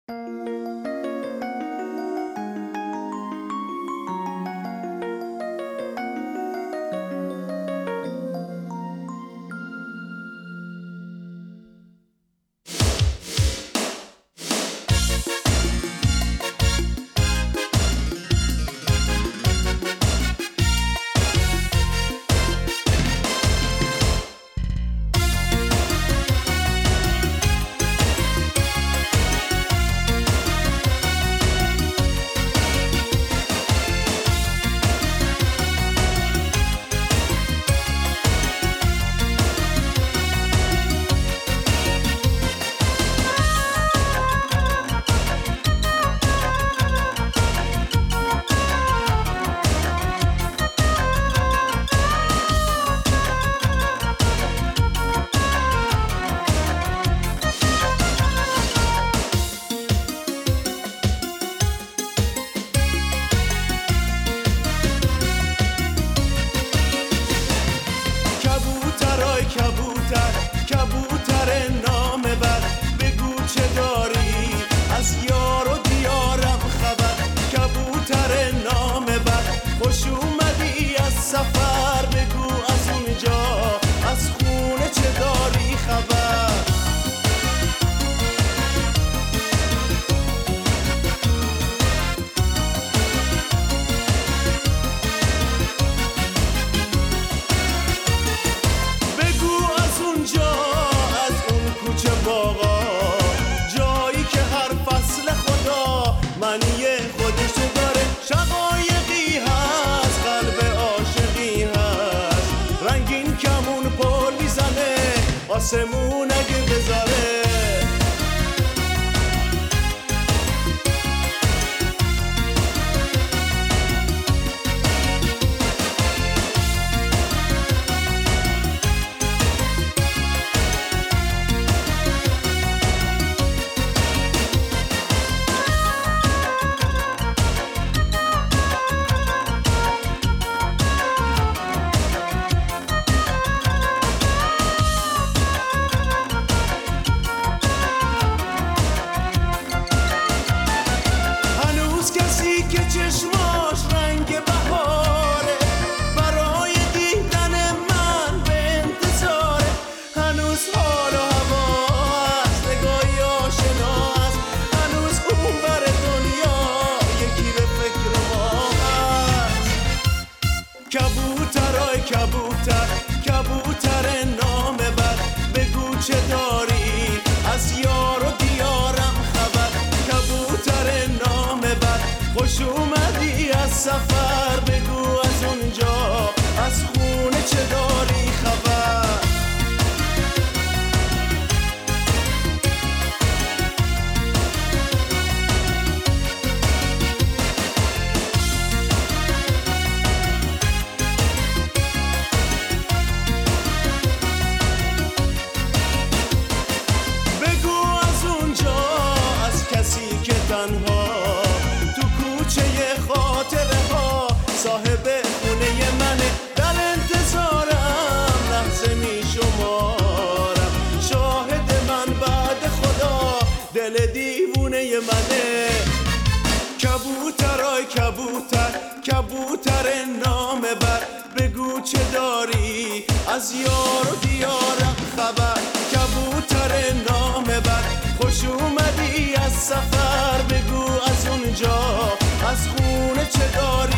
کبوتر نامه بر بگو چه داری از یار و دیارم خبر. کبوتر نامه بر خوش اومدی از سفر بگو از اونجا از خونه چه داری خبر. جایی که هر فصل خدا معنی خودشو داره. شقایقی هست قلب عاشقی هست رنگین کمون پل میزنه آسمون اگه بذاره. که چشماش رنگ بهاره برای دیدن من به انتظاره. هنوز حال و هوا هست نگاهی آشنا هست هنوز اون بر دنیا یکی به فکر ما هست. کبوترای کبوتر نامه بر بگو چه داری از یار و دیارم خبر. کبوتر نامه بر خوش اومدی از سفر بگو از اونجا از خونه چه داری خبر. بگو از اونجا از کسی که تنها خاطره ها صاحب خونه منه در انتظارم لحظه می شمارم شاهد من بعد خدا دل دیوونه منه. کبوترای کبوتر نامه بر بگو چه داری از یار و دیارم خبر. کبوتر نامه بر خوش اومدی از سفر بگو از اونجا از خونه چه داری